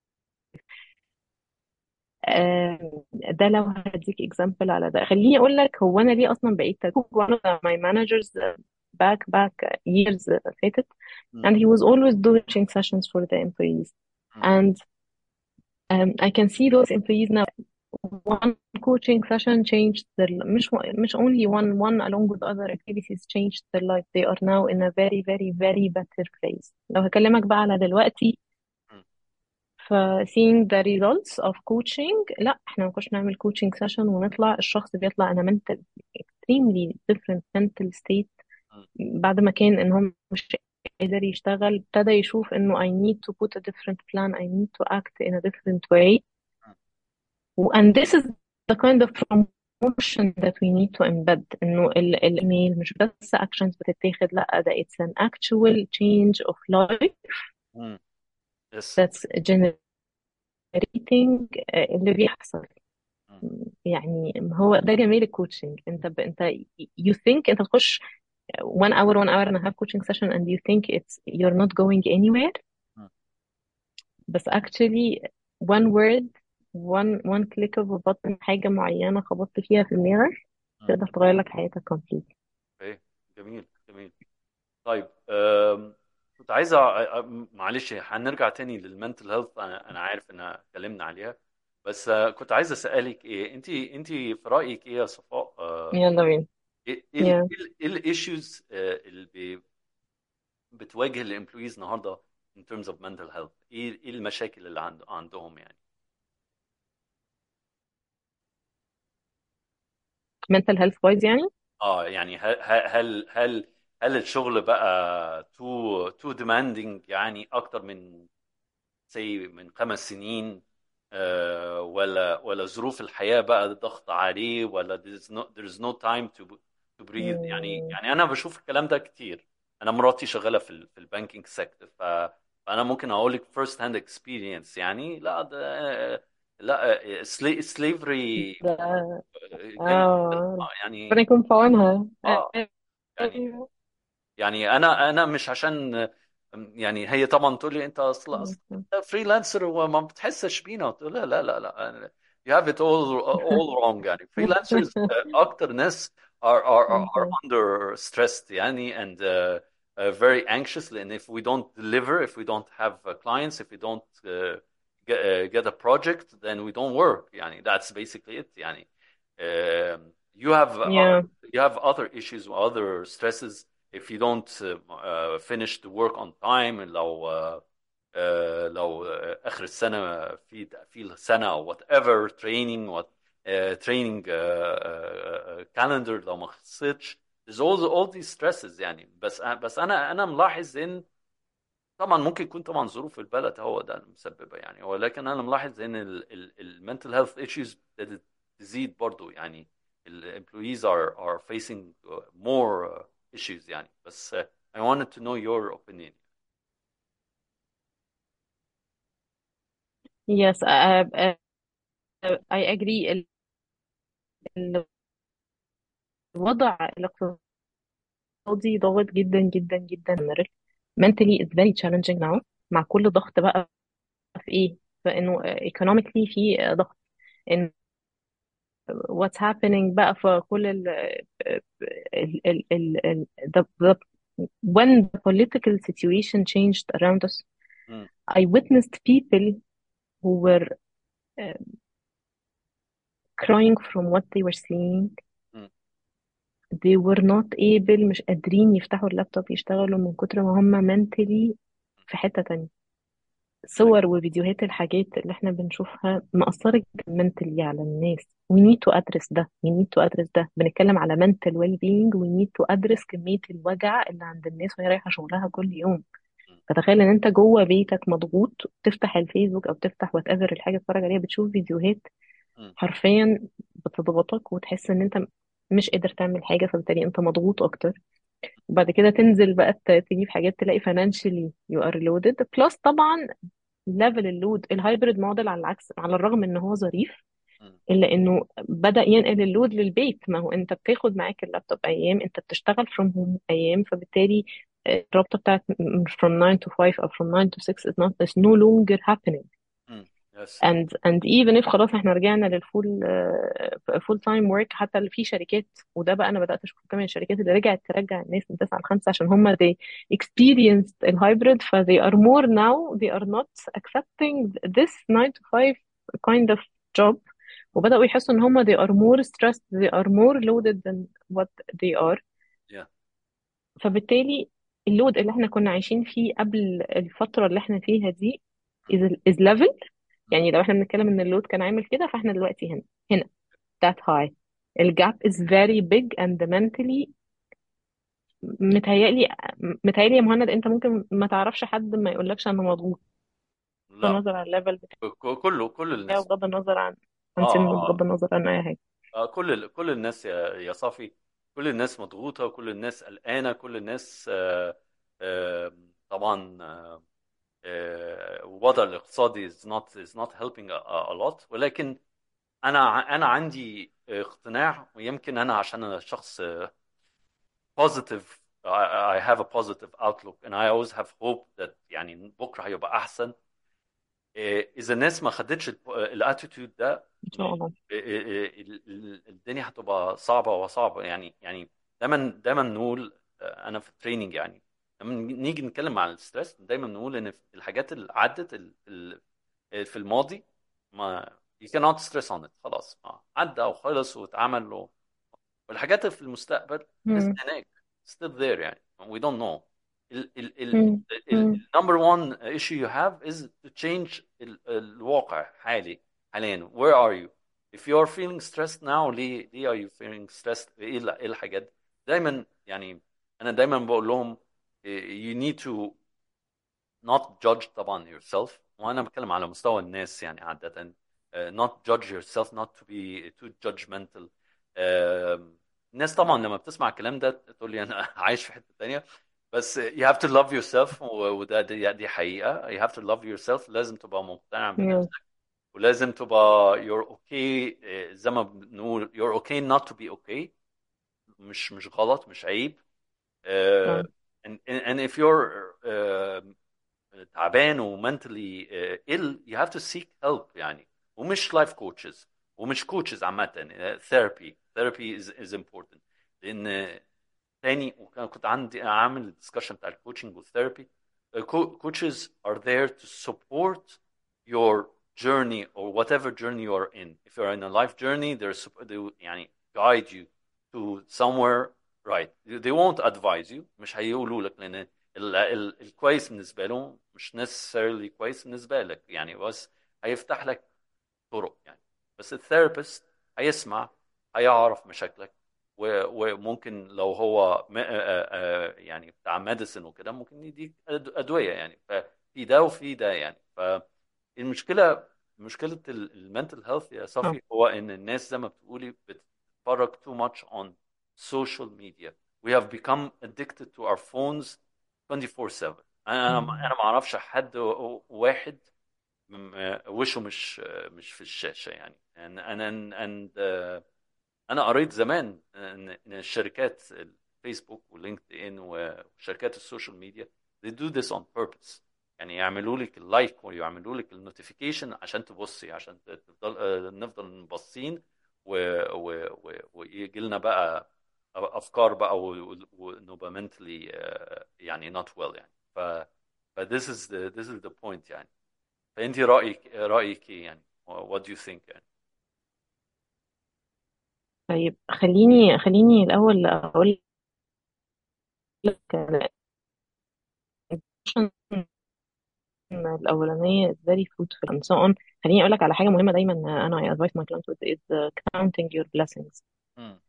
آه، ده لو هديك اكزامبل على ده. خليني اقول لك هو انا ليه اصلا بقيت one of my managers back back years فاتت مم. and he was always doing sessions for the employees مم. and um, I can see those employees now. One coaching session changed their مش مش only one one along with other activities changed their life. They are now in a very very very better place. لو هكلمك بقى على دلوقتي مم. ف seeing the results of coaching لا احنا ما كناش نعمل coaching session ونطلع الشخص بيطلع انا mental extremely different mental state. مم. بعد ما كان ان هو مش قادر يشتغل ابتدى يشوف انه I need to put a different plan, I need to act in a different way. and this is the kind of promotion that we need to embed. انه ال- الايميل مش بس actions بتتاخد لا ده it's an actual change of life مم. يس. that's generating آه، اللي بيحصل. مم. يعني هو ده جميل الكوتشنج. انت ب... انت you think انت تخش one hour one hour and a half coaching session and you think it's you're not going anywhere. مم. بس actually one word one one click of a button حاجة معينة خبطت فيها في دماغك مم. تقدر تغير لك حياتك completely. اوكي. جميل جميل. طيب أم، كنت عايز أ- أ- معلش هنرجع تاني للمنتل هيلث. انا انا عارف ان اتكلمنا عليها، بس آه، كنت عايز اسالك ايه انت انت في رايك ايه يا صفاء؟ آه، يلا بينا. ايه ايه yeah. ايه الايشوز اللي بي- بتواجه الامبلويز النهارده in terms of mental health؟ ايه ايه المشاكل اللي عند عندهم يعني؟ mental health wise يعني. اه يعني هل هل هل هل الشغل بقى too too demanding يعني اكتر من زي من خمس سنين، آه، ولا ولا ظروف الحياة بقى ضغط عليه، ولا there's no, there's no time to to breathe. يعني مم. يعني أنا بشوف الكلام ده كتير. أنا مراتي شغالة في ال في البانكينج سيكتور، ف فأنا ممكن أقول لك first hand experience. يعني لا ده لا slavery ده جامد اه آه، ربنا يعني. يكون في عونها. اه يعني ايوه. يعني انا انا مش عشان يعني هي طبعا تقول لي انت اصلا اصلا فريلانسر وما بتحسش بينا. قلت لها لا لا لا you have it all all wrong. يعني freelancers اكتر ناس are are are Okay. under stressed يعني and uh, uh, very anxious. لان if we don't deliver, if we don't have uh, clients, if we don't uh, get, uh, get a project, then we don't work. يعني that's basically it. يعني um, you have other, Yeah. you have other issues, other stresses if you don't uh, uh, finish the work on time. لو uh, uh, لو uh, آخر السنة في تقفيل سنة أو whatever training what uh, training uh, uh, uh, calendar لو ما خلصتش. there's all all these stresses يعني. بس بس أنا أنا ملاحظ إن طبعا ممكن يكون طبعا ظروف البلد هو ده المسببة يعني. ولكن أنا ملاحظ إن ال ال ال mental health issues ابتدت تزيد برضو يعني. ال employees are are facing uh, more uh, issues يعني. بس uh, I wanted to know your opinion. Yes, I, I, I agree. ال- ال- الوضع الاقتصادي ضاغط جدا جدا جدا. mentally is very challenging now مع كل ضغط بقى في ايه، فانه economically في ضغط ان what's happening بقى في كل ال ال ال ال ال the, the, when the political situation changed around us. Mm, I witnessed people who were uh, crying from what they were seeing. mm, they were not able مش قادرين يفتحوا اللابتوب يشتغلوا من كتر ما هم mentally في حتة تانية. like, صور وفيديوهات الحاجات اللي احنا بنشوفها مأثرة mentally على الناس. we need to address ده we need to address ده. بنتكلم على mental well being. we need to address كمية الوجع اللي عند الناس وهي رايحة شغلها كل يوم. mm, فتخيل ان انت جوه بيتك مضغوط، تفتح الفيسبوك او تفتح وات ايفر الحاجة تتفرج عليها، بتشوف فيديوهات mm, حرفيا بتضغطك وتحس ان انت مش قادر تعمل حاجة، فبالتالي انت مضغوط اكتر. وبعد كده تنزل بقى ت- تجيب حاجات تلاقي financially you are loaded plus طبعا ليفل اللود. الهايبرد موديل على العكس، على الرغم ان هو ظريف mm, الا انه بدأ ينقل اللود للبيت. ما هو انت بتاخد معاك اللابتوب ايام، انت بتشتغل from home ايام، فبالتالي آه، الرابطة بتاعت from nine to five او from nine to six is not is no longer happening. mm. Yes. and and even if خلاص احنا رجعنا للفول فول تايم ورك، حتى اللي في شركات، وده بقى انا بدات اشوف كمان الشركات اللي رجعت ترجع الناس من تسعة ل خمسة عشان هم they experienced الهايبرد، ف they are more now they are not accepting this nine to five kind of job. وبداوا يحسوا ان هم they are more stressed, they are more loaded than what they are. Yeah. فبالتالي اللود اللي احنا كنا عايشين فيه قبل الفتره اللي احنا فيها دي is is level. Mm. يعني لو احنا بنتكلم ان اللود كان عامل كده، فاحنا دلوقتي هنا هنا that high. الجاب is very big and mentally متهيألي متهيألي يا مهند انت ممكن ما تعرفش حد ما يقولكش انا مضغوط، بغض لا، النظر عن الليفل ك- كله كل بتاعه، الناس. بغض النظر عن عن سنه، اه بغض النظر عن اي حاجه. آه، كل ال- كل الناس يا يا صافي. كل الناس مضغوطة، كل الناس قلقانة، كل الناس آه، آه، طبعا آه، آه، الوضع الاقتصادي is not is not helping a, a lot. ولكن انا ع- انا عندي اقتناع، ويمكن انا عشان انا شخص آه، positive. I, I have a positive outlook and I always have hope that يعني بكره هيبقى احسن. إيه، اذا الناس ما خدتش الاتيتيود ده ان م- شاء الله. إيه، إيه، ال- ال- الدنيا هتبقى صعبه وصعبه يعني. يعني دايما دايما نقول آه، انا في التريننج يعني لما نيجي نتكلم عن الستريس دايما نقول ان الحاجات اللي عدت ال- ال- في الماضي ما you cannot stress on it. خلاص ما عدى وخلص واتعمل. والحاجات اللي في المستقبل لسه مم. هناك still there يعني. we don't know. ال ال ال مم. ال مم. number one issue you have is to change ال الواقع حالي حاليا. where are you if you are feeling stressed now؟ ليه ليه are you feeling stressed؟ ايه ال- ايه الحاجات دايما يعني. انا دايما بقول لهم إيه، you need to not judge طبعا yourself. وانا بتكلم على مستوى الناس يعني عادة. uh, not judge yourself, not to be too judgmental. uh, الناس طبعا لما بتسمع الكلام ده تقول لي انا عايش في حتة تانية. بس you have to love yourself، و- وده دي, دي حقيقة. you have to love yourself، لازم تبقى مقتنع Yes. بنفسك، ولازم تبقى you're okay. uh, زي ما بنقول you're okay not to be okay. مش مش غلط، مش عيب. uh, right. and, and if you're uh, تعبان ومنتلي ill you have to seek help يعني. ومش life coaches، ومش coaches عامة. uh, therapy therapy is, is important. لأن تاني، وكان كنت عندي عامل الدسكشن بتاع الكوتشنج والثيرابي. coaches are there to support your journey or whatever journey you are in. If you're in a life journey they're sup- they will يعني guide you to somewhere right. they won't advise you، مش هيقولوا لك، لأن ال ال الكويس بالنسبة له مش necessarily كويس بالنسبة لك يعني. بس هيفتح لك طرق يعني. بس الثيرابيست هيسمع، هيعرف مشاكلك، و- وممكن لو هو م- آه- آه- يعني بتاع ميديسن وكده ممكن يديك أد- أدوية يعني. ففي ده وفي ده يعني. فالمشكلة، مشكلة المنتل هيلث يا اه. صفي، هو إن الناس زي ما بتقولي بتتفرج too much on social media. We have become addicted to our phones twenty four seven. أنا أنا مم. أنا ما أعرفش حد واحد م- وشه مش مش في الشاشة يعني. and, and, and, and uh, أنا قريت زمان إن إن الشركات الفيسبوك ولينكد إن وشركات السوشيال ميديا they do this on purpose. يعني يعملوا لك اللايك ويعملوا لك النوتيفيكيشن عشان تبصي، عشان تفضل آه، نفضل مبصين، و- و- و- ويجي لنا بقى أفكار بقى، و- و- وإنه بقى mentally آه، يعني not well يعني. ف ف this is the this is the point يعني. فانت رايك رايك ايه يعني؟ what do you think يعني؟ طيب خليني خليني الأول أقول لك أنا الأولانية is very fruitful and so on. خليني أقول لك على حاجة مهمة دايما أنا I advise my clients with is uh, counting your blessings. مم.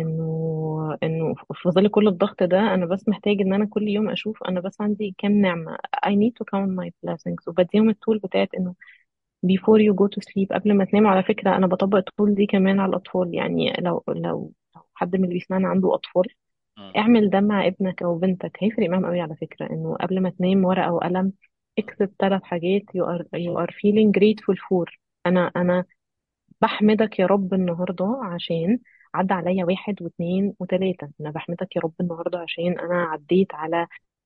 إنه إنه في ظل كل الضغط ده أنا بس محتاج إن أنا كل يوم أشوف أنا بس عندي كام نعمة. I need to count my blessings وبديهم التول بتاعت إنه before you go to sleep قبل ما تنام. على فكرة أنا بطبق التول دي كمان على الأطفال يعني. لو لو لو حد من اللي بيسمعنا عنده أطفال مم. اعمل ده مع ابنك او بنتك هيفرق معاهم قوي. على فكرة انه قبل ما تنام ورقة وقلم اكتب ثلاث حاجات you are you are feeling grateful for. انا انا بحمدك يا رب النهاردة عشان عدى عليا واحد واثنين وثلاثة. انا بحمدك يا رب النهاردة عشان انا عديت على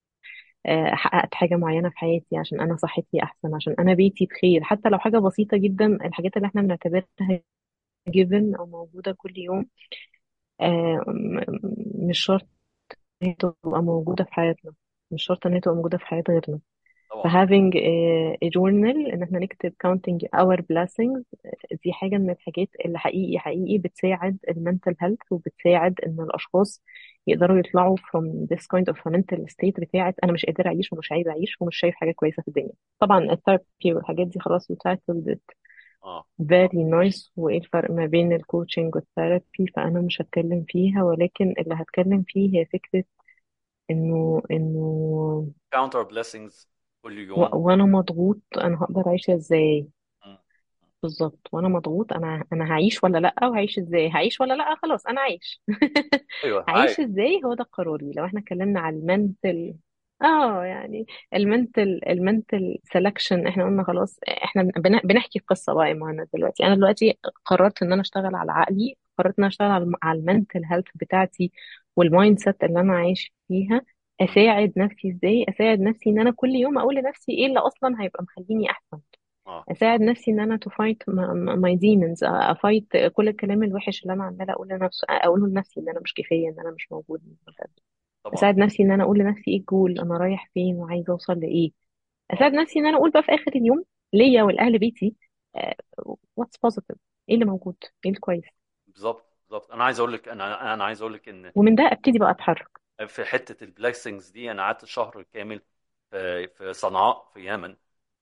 آه، حققت حاجة معينة في حياتي، عشان انا صحتي احسن، عشان انا بيتي بخير. حتى لو حاجة بسيطة جدا، الحاجات اللي احنا بنعتبرها given او موجودة كل يوم آه، م- م- مش شرط هي تبقى موجودة في حياتنا. مش شرط ان هي تبقى موجودة في حياة غيرنا. ف طبعا. having a, a journal ان احنا نكتب counting our blessings دي حاجة من الحاجات اللي حقيقي حقيقي بتساعد المنتل health، وبتساعد ان الاشخاص يقدروا يطلعوا from this kind of a mental state بتاعت انا مش قادر اعيش ومش عايز اعيش ومش شايف حاجة كويسة في الدنيا. طبعا الثيرابي والحاجات دي خلاص you titled it اه. very nice. وايه الفرق ما بين الكوتشنج والثيرابي فانا مش هتكلم فيها، ولكن اللي هتكلم فيه هي فكرة انه انه count our blessings كل و... يوم. وانا مضغوط انا هقدر اعيش ازاي؟ مم. بالظبط. وانا مضغوط انا انا هعيش ولا لا، وهعيش ازاي؟ هعيش ولا لا؟ خلاص انا عايش. ايوه عايش. هعيش ازاي هو ده قراري. لو احنا اتكلمنا على المنتل اه يعني المنتل المنتل سelection احنا قلنا خلاص احنا بن... بنحكي قصه بقى يا مهند. دلوقتي انا دلوقتي قررت ان انا اشتغل على عقلي، قررت ان انا اشتغل على على المنتل هيلث بتاعتي والمايند سيت اللي انا عايش فيها. مم. اساعد نفسي ازاي؟ اساعد نفسي ان انا كل يوم اقول لنفسي ايه اللي اصلا هيبقى مخليني احسن. اه اساعد نفسي ان انا to fight my demons، افايت كل الكلام الوحش اللي انا عماله اقول لنفسي اقوله لنفسي ان انا مش كفايه، ان انا مش موجود. طبعا. اساعد نفسي ان انا اقول لنفسي ايه الجول، انا رايح فين وعايزه اوصل لايه. اه اساعد نفسي ان انا اقول بقى في اخر اليوم ليا ولاهل بيتي آه، what's positive، ايه اللي موجود، ايه الكويس. بالظبط بالظبط. انا عايز اقول لك، انا انا عايز اقول لك ان ومن ده ابتدي بقى اتحرك. في حته البليسنجز دي انا قعدت شهر كامل في في صنعاء في اليمن.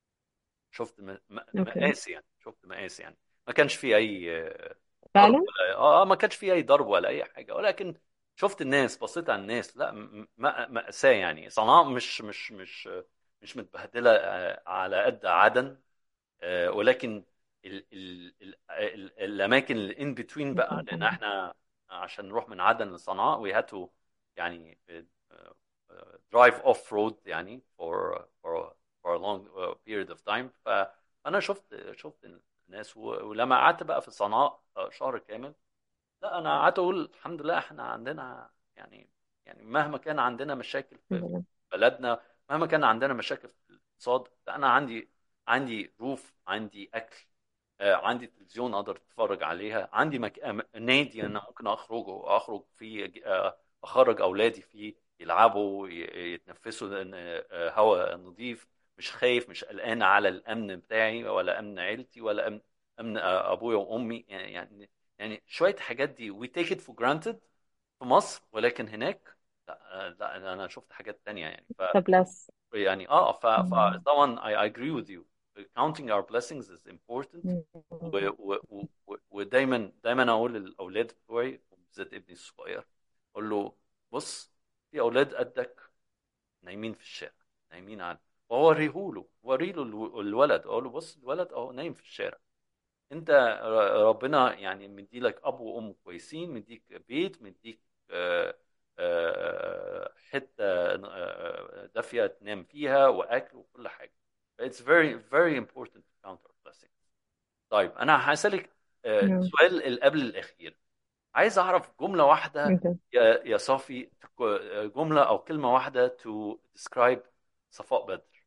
شفت م- م- اوكي. مقاسي يعني، شفت مقاسي يعني. ما كانش في اي آه، ضرب فعلا. ولا اه آه، ما كانش في اي ضرب ولا اي حاجه، ولكن شفت الناس، بصيت على الناس، لا م- م- مأساة يعني. صنعاء مش مش مش مش متبهدله آه، على قد عدن. آه، ولكن ال ال ال ال الاماكن الان بتوين بقى، لان طبعا. احنا عشان نروح من عدن لصنعاء we had to يعني درايف اوف رود يعني for for for a long uh, period of time. فانا شفت شفت الناس، و- ولما قعدت بقى في صنعاء آه، شهر كامل، لا انا قعدت اقول الحمد لله احنا عندنا يعني، يعني مهما كان عندنا مشاكل في الحمد لله. بلدنا، مهما كان عندنا مشاكل في الاقتصاد، لا انا عندي عندي روف، عندي اكل، آه، عندي تلفزيون اقدر اتفرج عليها، عندي مك... آه، نادي انا ممكن اخرج اخرج فيه، آه، اخرج اولادي فيه يلعبوا ي- يتنفسوا لأن، آه، هواء نظيف، مش خايف مش قلقان على الامن بتاعي ولا امن عيلتي ولا امن امن آه، ابويا وامي يعني. يعني يعني شويه حاجات دي we take it for granted في مصر، ولكن هناك لا، آه، لا انا شفت حاجات تانية يعني. ف طب بلس. يعني اه ف فطبعا I agree with you. counting our blessings is important. و- و- و- ودايما دايما اقول للاولاد بتوعي وبالذات ابني الصغير، اقول له بص، في اولاد قدك نايمين في الشارع، نايمين على، واوريه له وري له الو- الولد، اقول له بص الولد اهو نايم في الشارع. انت ر- ربنا يعني مدي لك اب وام كويسين، مديك بيت، مديك آه، آه، حته آه، دافيه تنام فيها واكل وكل حاجه. It's very very important to count our blessings. طيب انا هسألك آه، نعم. سؤال اللي قبل الاخير. عايز اعرف جمله واحده Okay. يا يا صافي، تك- جمله او كلمه واحده to describe صفاء بدر.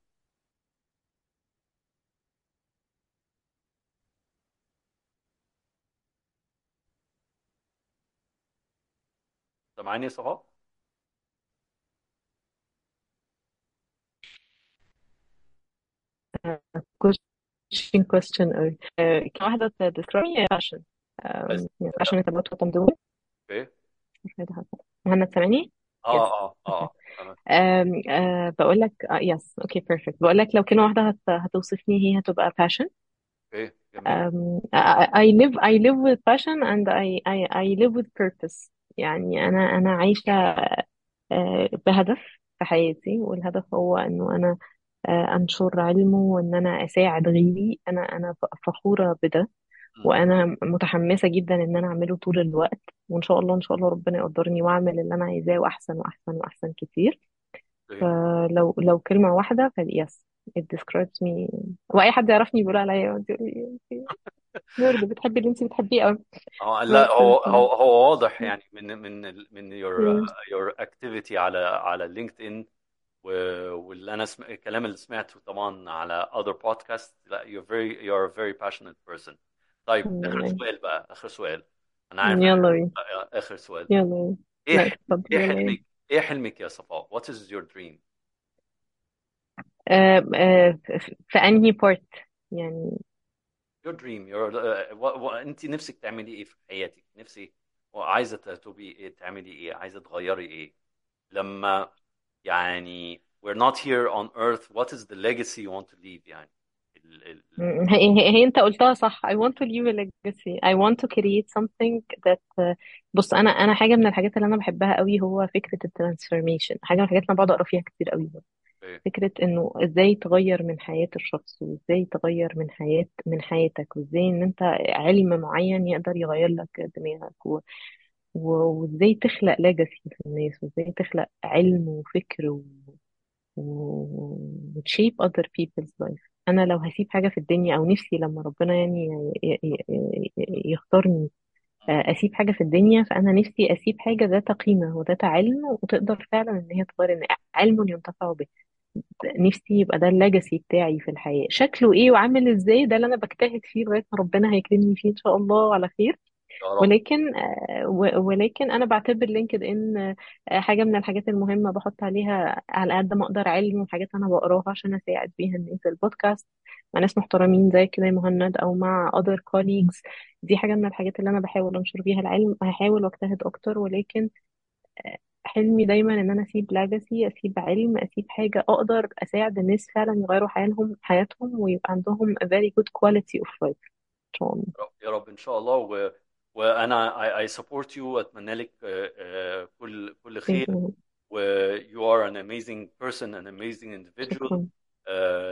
سامعني يا صفاء؟ Question question أوي. آه، كم واحدة ت- describe me passion. بس Um, yeah, passionate about what I'm doing. اوكي. مش عايزة حاجة. مهند سامعني؟ اه Yes. اه Okay. اه تمام. Um, uh, بقول لك uh, yes. Okay, perfect. بقول لك لو كلمة واحدة هت... هتوصفني هي هتبقى passion. اوكي جميل. Um, I, I live I live with passion and I I I live with purpose. يعني أنا أنا عايشة آه، بهدف في حياتي، والهدف هو إنه أنا آه، أنشر علمه وإن أنا أساعد غيري. أنا أنا فخورة بده، مم. وأنا متحمسة جدا إن أنا أعمله طول الوقت. وإن شاء الله إن شاء الله ربنا يقدرني وأعمل اللي أنا عايزاه وأحسن وأحسن وأحسن كتير. اوكي. فلو لو كلمة واحدة ف yes it describes me. وأي حد يعرفني بيقول عليا أنت نورد بتحبي اللي أنت بتحبيه أوي. اه لا بس هو ف... هو هو واضح يعني من من ال- من your your activity على على لينكد ان، واللي انا سم... الكلام اللي سمعته طبعا على other podcasts، لا you're very you're a very passionate person. طيب الحمد اخر لله. سؤال بقى، اخر سؤال. انا عارف إن يلا بينا. إحنا- اخر سؤال. يلا بينا. ايه لا حلم... اتفضل ايه يلا بينا. حلمك، ايه حلمك يا صفاء؟ what is your dream؟ آه آه في في انهي بارت يعني؟ your dream your uh, و... و... انت نفسك تعملي ايه في حياتك؟ نفسي وعايزه تبقي ايه، تعملي ايه، عايزه تغيري ايه لما يعني we're not here on earth. what is the legacy you want to leave يعني ال... ال... م- هي, هي, هي انت قلتها صح. I want to leave a legacy. I want to create something that uh, بص انا انا حاجه من الحاجات اللي انا بحبها قوي هو فكره الترانسفورميشن. حاجه من الحاجات اللي انا بقعد اقرا فيها كتير قوي. إيه؟ فكره انه ازاي تغير من حياه الشخص، وازاي تغير من حياه من حياتك، وازاي ان انت علم معين يقدر يغير لك دماغك، و- و- وازاي تخلق legacy في الناس، وازاي تخلق علم وفكر و وتشيب other people's life. انا لو هسيب حاجه في الدنيا، او نفسي لما ربنا يعني ي- ي- ي- يختارني آه، اسيب حاجه في الدنيا، فانا نفسي اسيب حاجه ذات قيمه وذات علم وتقدر فعلا ان هي تغير، ان علم ينتفع به. نفسي يبقى ده الليجاسي بتاعي في الحياه. شكله ايه وعامل ازاي ده اللي انا بجتهد فيه لغايه ما ربنا هيكرمني فيه ان شاء الله على خير. يا رب. ولكن آه، و- ولكن انا بعتبر لينكد ان آه، حاجه من الحاجات المهمه بحط عليها على قد ما اقدر علم وحاجات انا بقراها عشان اساعد بيها الناس. البودكاست مع ناس محترمين زي كده مهند او مع other colleagues، دي حاجه من الحاجات اللي انا بحاول انشر بيها العلم. هحاول واجتهد اكتر، ولكن آه، حلمي دايما ان انا اسيب لاجاسي، اسيب علم، اسيب حاجه اقدر اساعد الناس فعلا يغيروا حياتهم حياتهم ويبقى عندهم a very good quality of life ان شاء الله. يا رب يا رب ان شاء الله. و... وانا I, I support you واتمنى لك آه، آه، كل كل Thank خير. you. و you are an amazing person, an amazing individual. شكرا.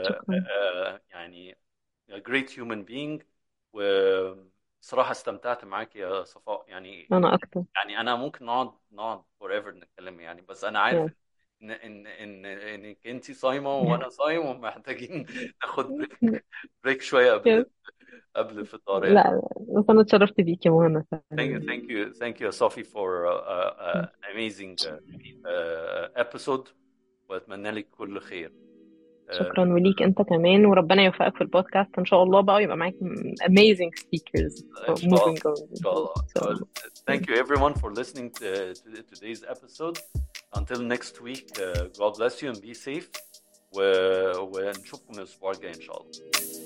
شكرا. يعني a great human being. وصراحة استمتعت معاك يا صفاء يعني. انا اكتر. يعني انا ممكن نقعد نقعد forever نتكلم يعني، بس انا عارف yes. ان ان ان انك انت صايمة وانا صايم ومحتاجين ناخد بريك بريك شوية yes. قبل قبل الفطار يعني. لا بس انا اتشرفت بيك يا مهنا Thank you, فعلا. thank you, thank you, Sophie, for uh, uh, amazing uh, uh, episode. وأتمنى لك كل خير. Uh, شكرا، وليك انت كمان، وربنا يوفقك في البودكاست ان شاء الله بقى، ويبقى معاك amazing speakers إن شاء الله. moving on. إن شاء الله. ان شاء Uh, الله. thank you everyone for listening to, to today's episode. Until next week, uh, God bless you and be safe. و... ونشوفكم الأسبوع الجاي إن شاء الله.